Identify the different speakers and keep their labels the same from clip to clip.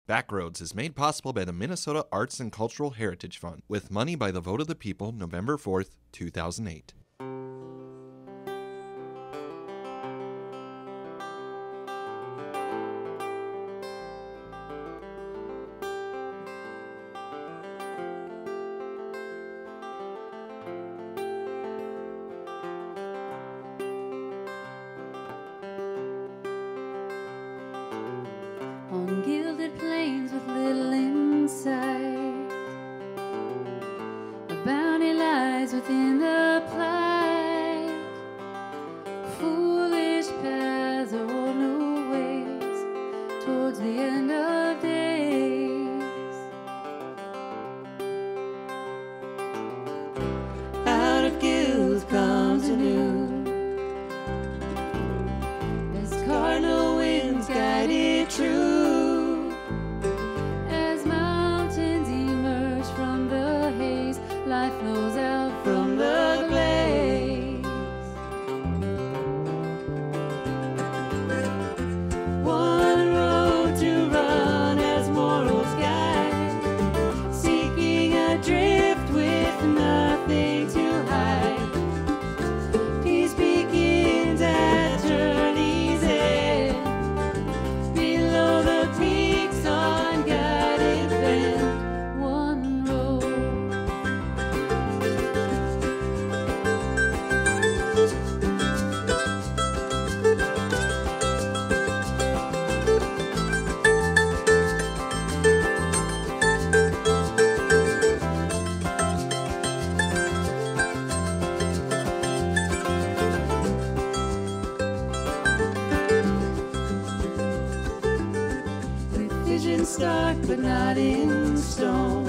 Speaker 1: Backroads is made possible by the Minnesota Arts and Cultural Heritage Fund, with money by the vote of the people November 4th, 2008.
Speaker 2: On gilded plains with little insight, a bounty lies within the plight. Foolish paths or no ways towards the end of days. Out of guilt comes a new, as cardinal winds guided true. Life flows out from the glaze. One road to run as mortals guide, seeking adrift with nothing to hide. Peace begins at journey's end, below the peaks on guided bend. Stark but not in stone.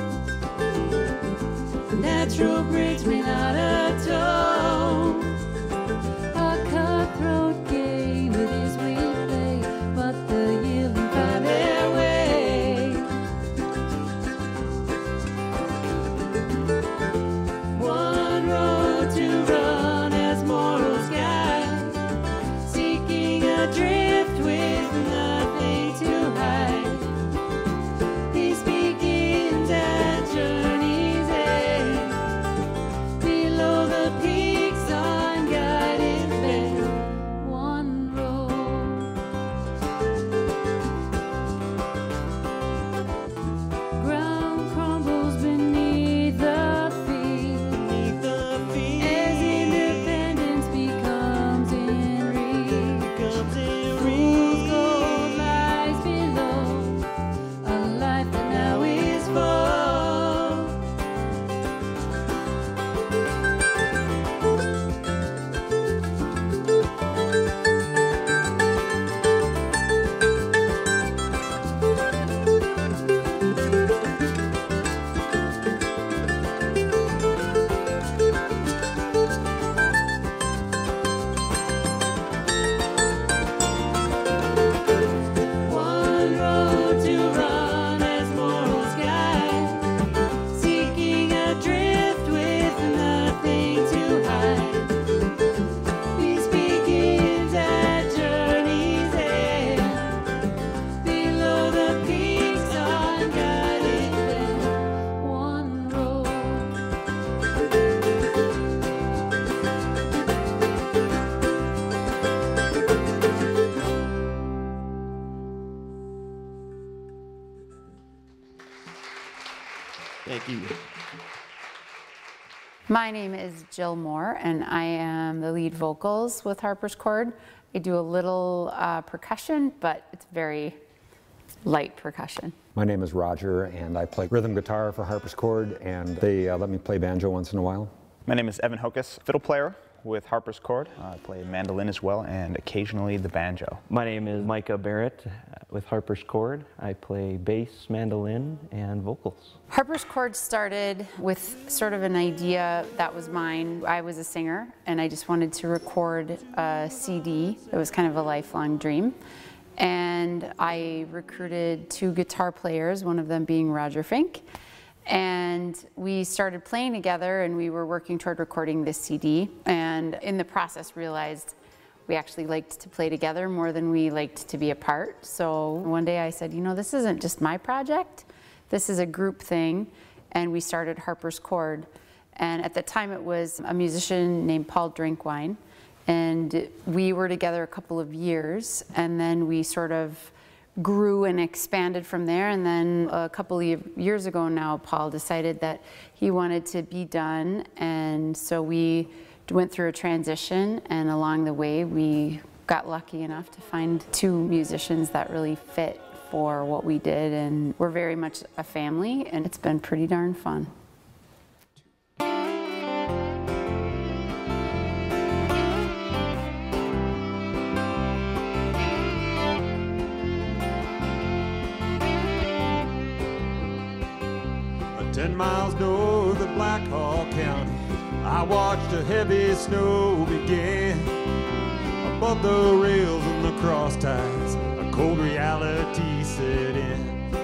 Speaker 2: Natural bridge may not atone. A cutthroat game it is we play, but the yielding find their way. One road to run as mortals guide, seeking adrift with nothing to hide.
Speaker 1: Thank you.
Speaker 3: My name is Jill Moore, and I am the lead vocals with Harper's Chord. I do a little percussion, but it's very light percussion.
Speaker 4: My name is Roger, and I play rhythm guitar for Harper's Chord, and they let me play banjo once in a while.
Speaker 5: My name is Evan Hokus, fiddle player with Harper's Chord. I play mandolin as well, and occasionally the banjo.
Speaker 6: My name is Micah Barrett with Harper's Chord. I play bass, mandolin, and vocals.
Speaker 3: Harper's Chord started with sort of an idea that was mine. I was a singer, and I just wanted to record a CD. It was kind of a lifelong dream. And I recruited 2 guitar players, one of them being Roger Fink. And we started playing together, and we were working toward recording this CD, and in the process realized We actually liked to play together more than we liked to be apart. So one day I said, you know, this isn't just my project, this is a group thing, and we started Harper's Chord. And at the time it was a musician named Paul Drinkwine, and we were together a couple of years, and then we sort of grew and expanded from there. And then a couple of years ago now, Paul decided that he wanted to be done, and so we went through a transition, and along the way we got lucky enough to find two musicians that really fit for what we did, and we're very much a family, and it's been pretty darn fun.
Speaker 7: Miles north of Blackhawk County, I watched a heavy snow begin. Above the rails and the cross ties, a cold reality set in.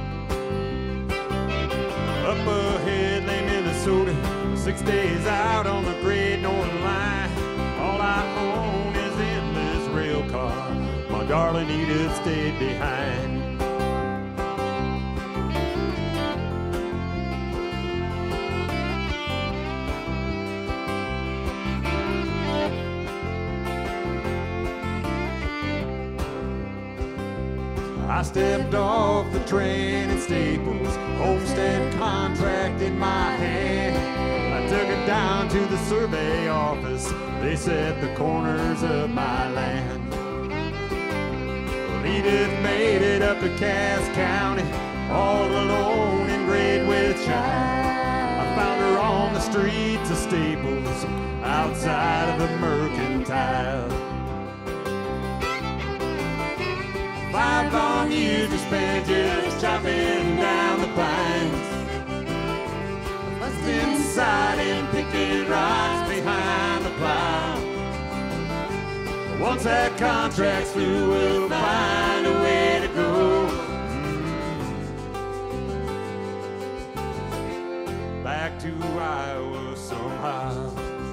Speaker 7: Up ahead lay Minnesota, 6 days out on the Great Northern Line. All I own is in this rail car, my darling Edith stayed behind. I stepped off the train in Staples, homestead contract in my hand. I took it down to the survey office, they set the corners of my land. Well, Edith made it up to Cass County, all alone in great with shine. I found her on the streets of Staples, outside of the Mercantile. 5 long years we spent just chopping down the pines, busting inside and picking rocks behind the plow. Once that contract's through, we'll find a way to go back to Iowa somehow.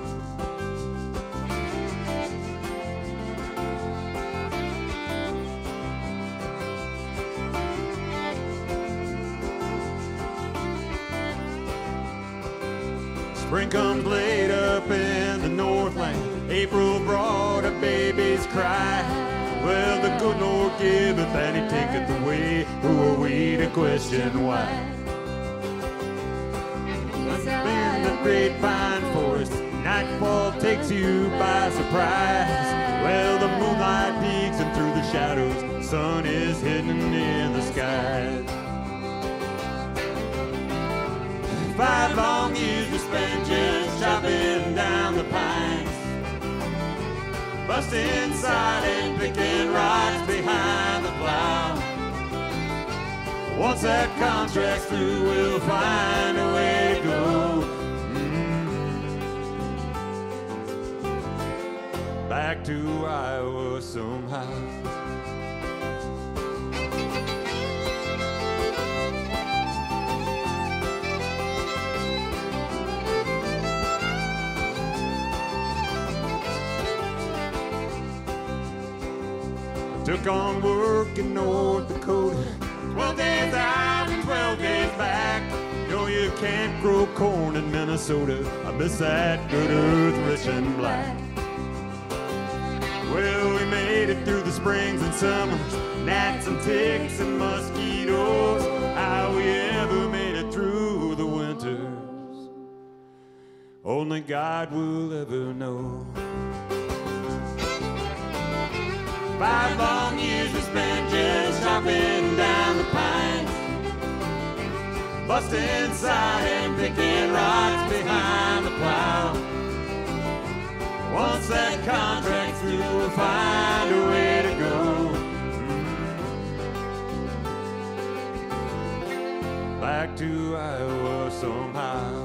Speaker 7: Spring comes late up in the Northland, April brought a baby's cry. Well, the good Lord giveth and he taketh away, who are we to question why? In the great pine forest, nightfall takes you by surprise. Well, the moonlight peeks and through the shadows, sun is hidden in the skies. 5 long years we spent just chopping down the pines, busting inside and picking rocks behind the plow. Once that contract's through, we'll find a way to go back to Iowa somehow. Took on work in North Dakota, 12 days out and 12 days back. No, you can't grow corn in Minnesota, I miss that good earth rich and black. Well, we made it through the springs and summers, gnats and ticks and mosquitoes. How we ever made it through the winters, only God will ever know. 5 long years we spent just chopping down the pines, busting inside and picking rocks behind the plow. Once that contract's through, we'll find a way to go back to Iowa somehow.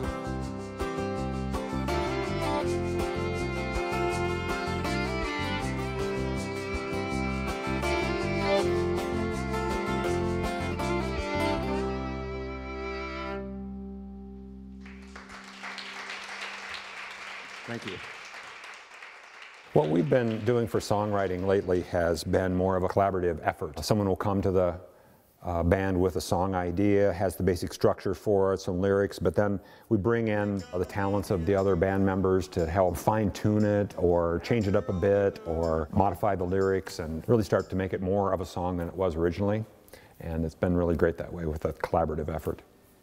Speaker 8: Thank you.
Speaker 4: What we've been doing for songwriting lately has been more of a collaborative effort. Someone will come to the band with a song idea, has the basic structure for it, some lyrics, but then we bring in the talents of the other band members to help fine-tune it or change it up a bit or modify the lyrics and really start to make it more of a song than it was originally. And it's been really great that way with a collaborative effort.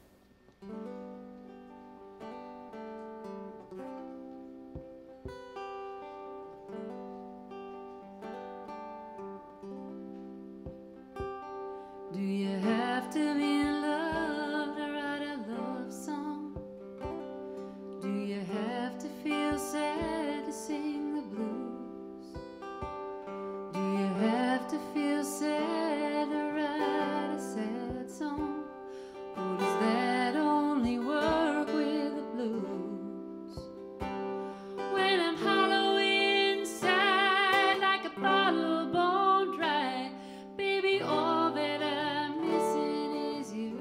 Speaker 2: Do you have to be in love to write a love song? Do you have to feel sad to sing the blues? Do you have to feel sad to write a sad song? Or does that only work with the blues? When I'm hollow inside like a bottle bone dry, baby, all that I'm missing is you.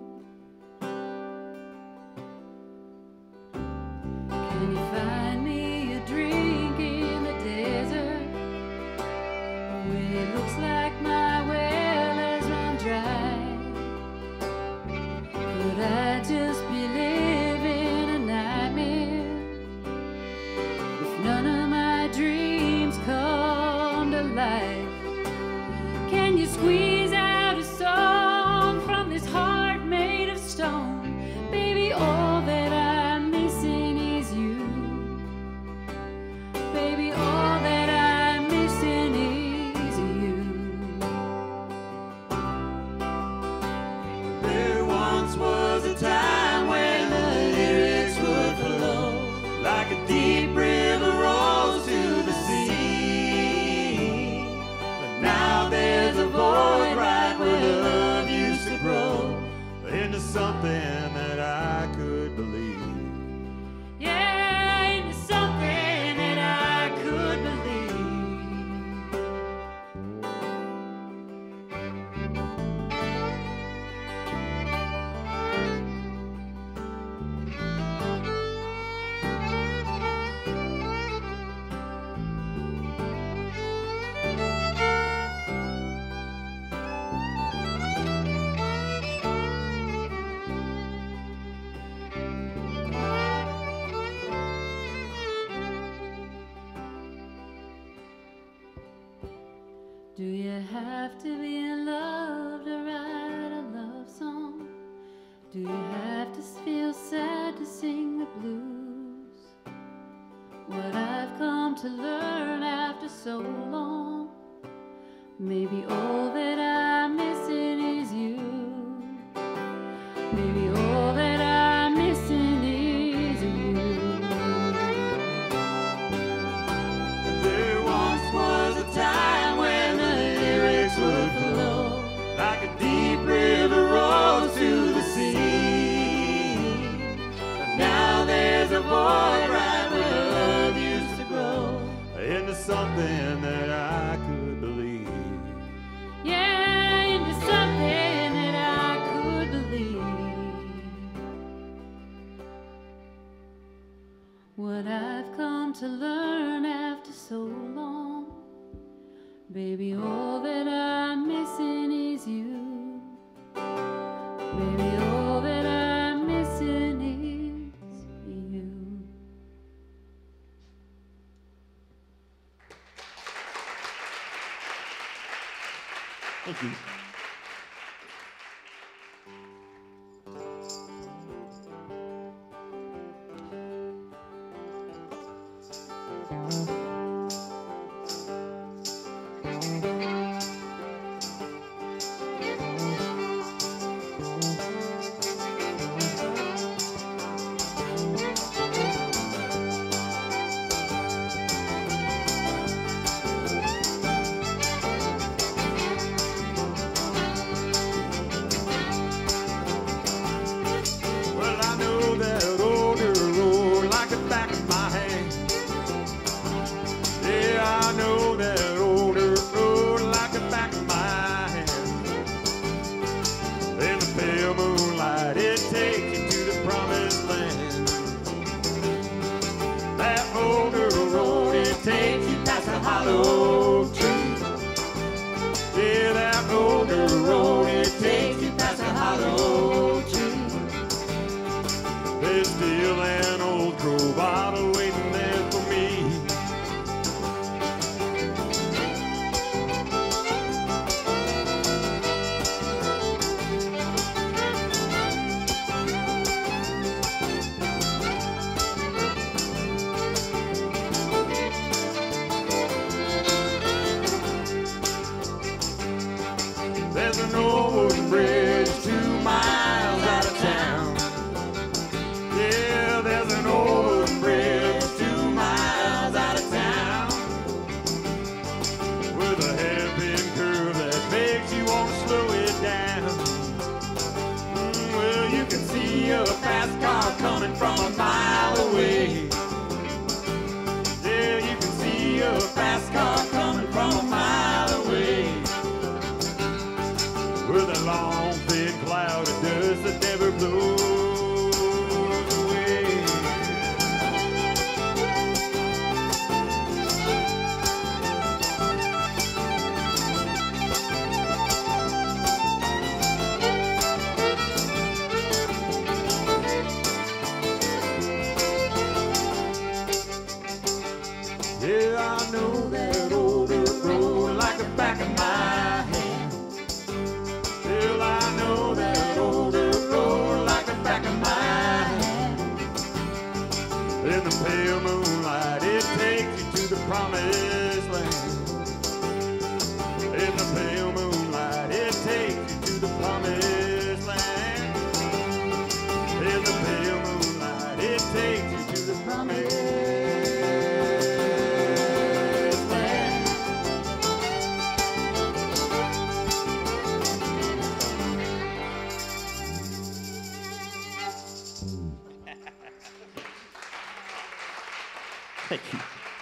Speaker 2: Can you find me a drink in the desert when it looks like my well has run dry? Could I just be living a nightmare if none of my dreams come to life? Can you squeeze out a song from this heart made of stone? Baby, all that I'm missing is you. Baby, all that I'm missing is you.
Speaker 7: There once was a time when the lyrics would flow like a deep river rolls to the sea. But now there's a void right where love used to grow into something that I could believe.
Speaker 2: Yeah, into something that I could believe. Do you have to be in love to write a love song? Do you have to feel sad to sing the blues? What I've come to learn after so long, maybe all that I'm missing is you. Maybe all that I'm missing is you.
Speaker 7: There once was a time when the lyrics would flow like a deep river rolls to the sea. But now there's a void right where love used to grow into something that I could believe.
Speaker 2: Yeah, into something that I could believe. What I've come to learn after so long, baby, all that I'm missing is you. Baby, all that I'm missing is you.
Speaker 7: Thank you. hollow tree. Yeah, that old dirt road, it takes you past a hollow tree. There's still an old crow bottle waiting there for me. There's an old wooden bridge 2 miles out of town. Yeah, there's an old wooden bridge 2 miles out of town, with a hairpin curve that makes you want to slow it down. Well, you can see a fast car coming from a mile away. Yeah, you can see a fast car coming from a mile away, with a long, thin cloud of dust that never blows away. Yeah, I know that old dirt road like the back of my hand. Well, I know that old dirt road like the back of my hand. In the pale moonlight, it takes you to the promised land. In the pale moonlight, it takes you to the promised land. In the pale moonlight, it takes you to the promised land.
Speaker 6: Thank you.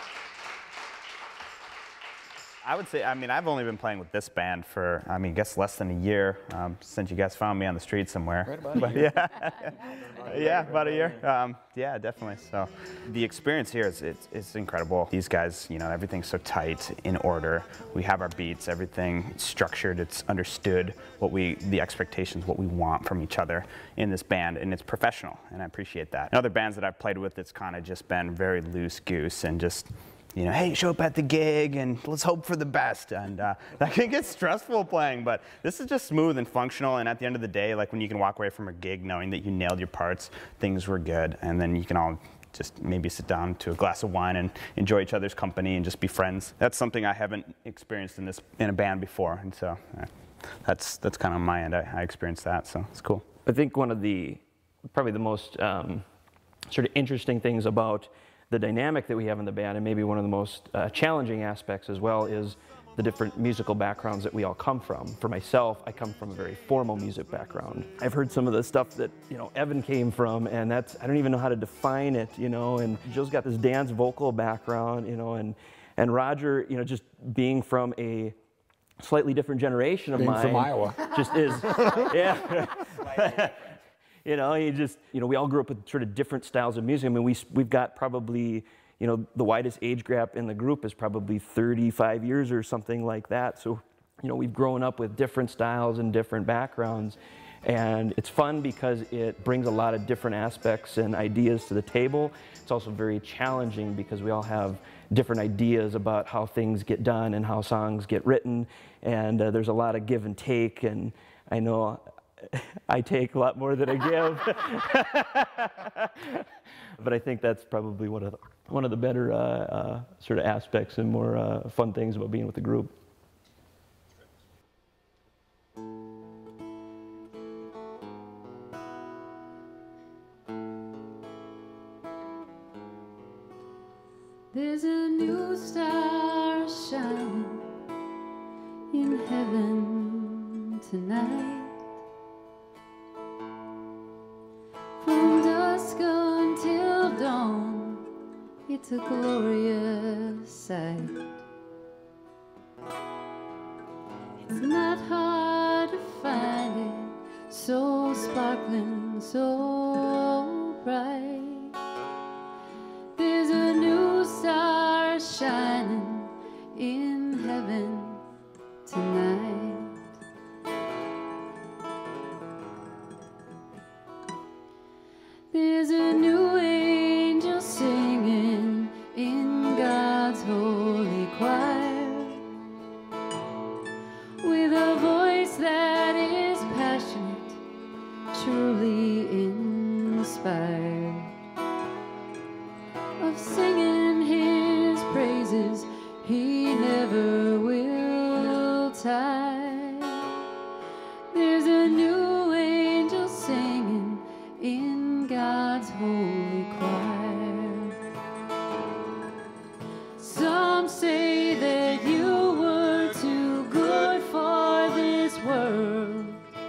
Speaker 5: I would say, I mean, I've only been playing with this band for, I mean, I guess less than a year, since you guys found me on the street somewhere.
Speaker 8: Right about a
Speaker 5: year. Yeah, about a year. Yeah, definitely. So the experience here is it's incredible. These guys, you know, everything's so tight, in order. We have our beats, everything structured, it's understood what the expectations, what we want from each other in this band, and it's professional, and I appreciate that. In other bands that I've played with, it's kind of just been very loose goose and just, you know, hey, show up at the gig and let's hope for the best. And that can get stressful playing, but this is just smooth and functional. And at the end of the day, like when you can walk away from a gig knowing that you nailed your parts, things were good, and then you can all just maybe sit down to a glass of wine and enjoy each other's company and just be friends. That's something I haven't experienced in a band before, and so that's kind of on my end. I experienced that, so it's cool.
Speaker 6: I think one of probably the most sort of interesting things about the dynamic that we have in the band, and maybe one of the most challenging aspects as well, is the different musical backgrounds that we all come from. For myself, I come from a very formal music background. I've heard some of the stuff that, you know, Evan came from, and I don't even know how to define it, you know, and Joe's got this dance vocal background, you know, and Roger, you know, just being from a slightly different generation of mine.
Speaker 4: From Iowa.
Speaker 6: Just is, yeah. You know, we all grew up with sort of different styles of music. I mean, we've got probably, you know, the widest age gap in the group is probably 35 years or something like that. So, you know, we've grown up with different styles and different backgrounds. And it's fun because it brings a lot of different aspects and ideas to the table. It's also very challenging because we all have different ideas about how things get done and how songs get written. And there's a lot of give and take. And I know I take a lot more than I give. But I think that's probably one of the better sort of aspects and more fun things about being with the group.
Speaker 2: There's a new star shining in heaven tonight. From dusk until dawn, it's a glorious sight. It's not hard to find it, so sparkling, so bright. There's a new star shining passionate, truly inspired, of singing his praises, he never will tire. There's a new angel singing in God's holy choir. Some say that you were too good for this world,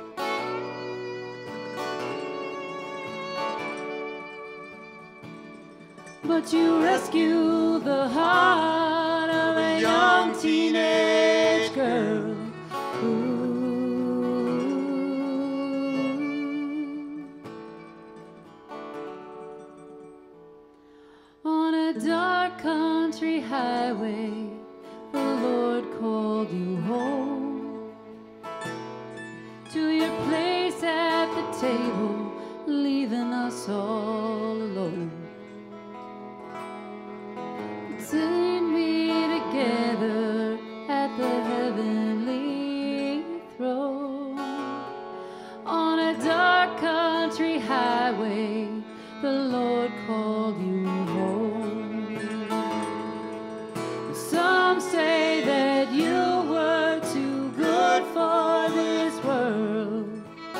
Speaker 2: but you rescue the heart of a young teenage girl. Ooh. On a dark country highway, the Lord called you home to your place at the table, leaving us all alone. Sing me together at the heavenly throne. On a dark country highway, the Lord called you home. Some say that you were too good for this world,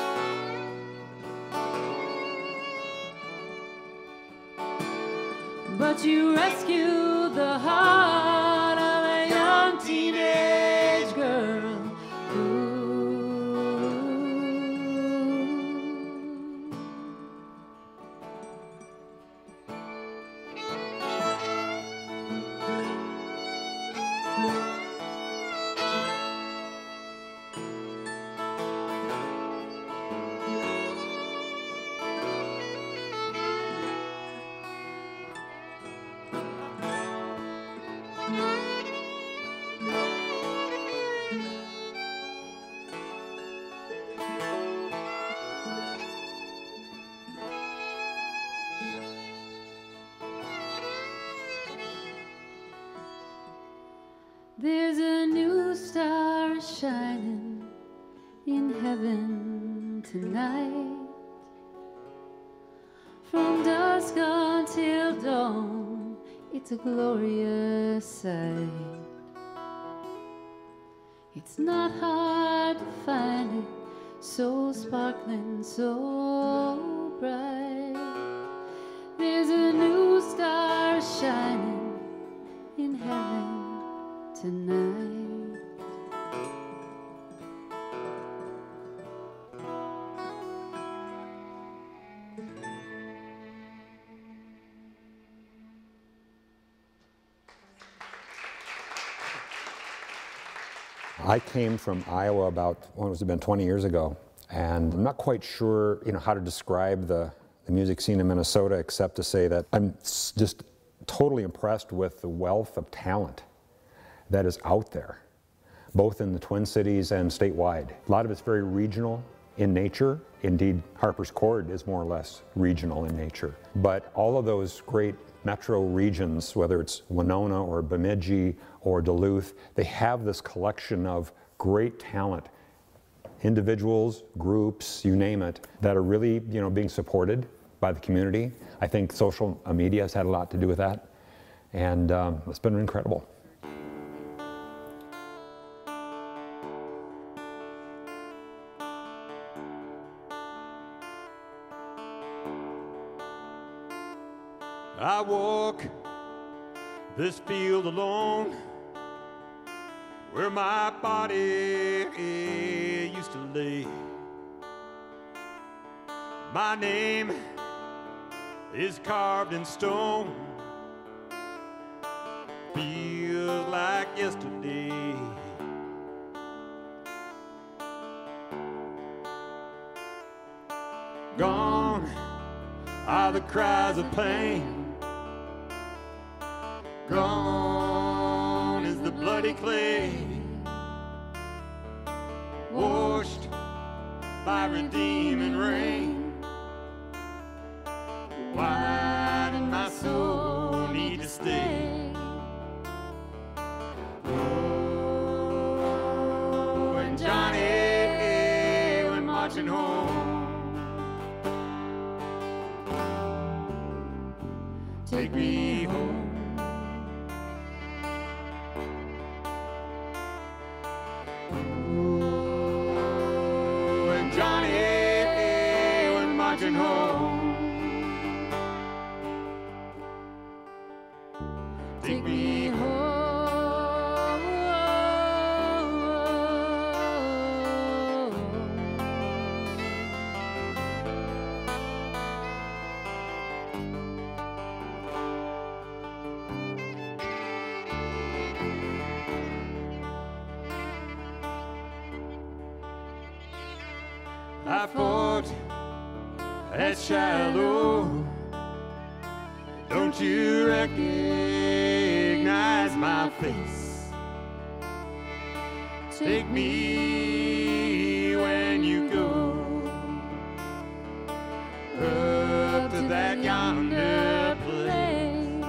Speaker 2: but you rescue the heart of a young teenage girl. Ooh. There's a new star shining in heaven tonight. From dusk until dawn, it's a glorious sight. It's not hard to find it, so sparkling, so bright. There's a new star shining in heaven tonight.
Speaker 4: I came from Iowa about, when was it been, 20 years ago, and I'm not quite sure, how to describe the music scene in Minnesota except to say that I'm just totally impressed with the wealth of talent that is out there, both in the Twin Cities and statewide. A lot of it's very regional in nature. Indeed, Harper's Court is more or less regional in nature. But all of those great metro regions, whether it's Winona or Bemidji or Duluth, they have this collection of great talent, individuals, groups, you name it, that are really, being supported by the community. I think social media has had a lot to do with that, and it's been incredible.
Speaker 7: I walk this field alone, where my body used to lay. My name is carved in stone, feels like yesterday. Gone are the cries of pain, gone is the bloody clay, washed by redeeming rain. Why did my soul need to stay? Oh, when Johnny went marching marching home. Take me home. Oh, and Johnny, we're marching home. Take me home. I fought at Shiloh. Don't you recognize my face? Take me when you go up to that yonder place.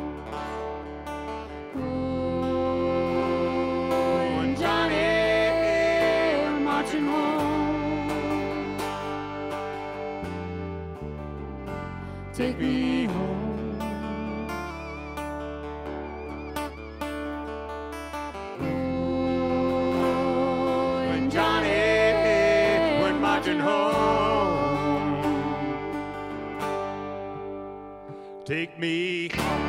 Speaker 7: Oh, and Johnny, we're marching home. Take me home. Oh, and Johnny, we're marching home. Take me home.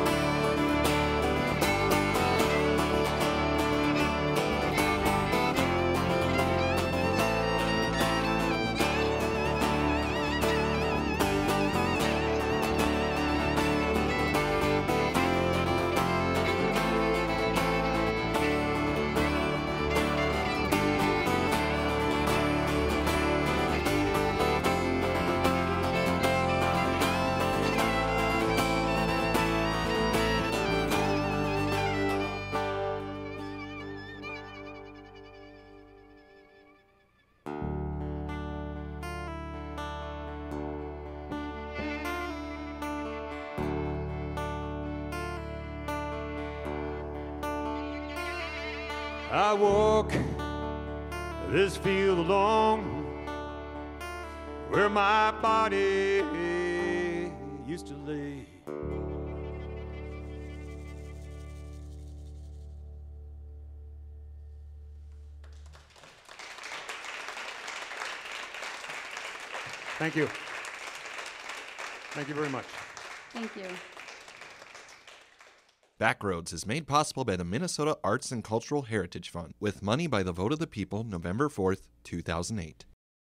Speaker 7: I walk this field alone where my body used to lay. Thank you. Thank you very much.
Speaker 3: Thank you.
Speaker 1: Backroads is made possible by the Minnesota Arts and Cultural Heritage Fund, with money by the vote of the people November 4th, 2008.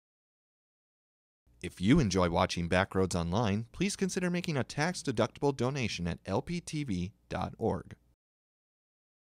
Speaker 1: If you enjoy watching Backroads online, please consider making a tax-deductible donation at lptv.org.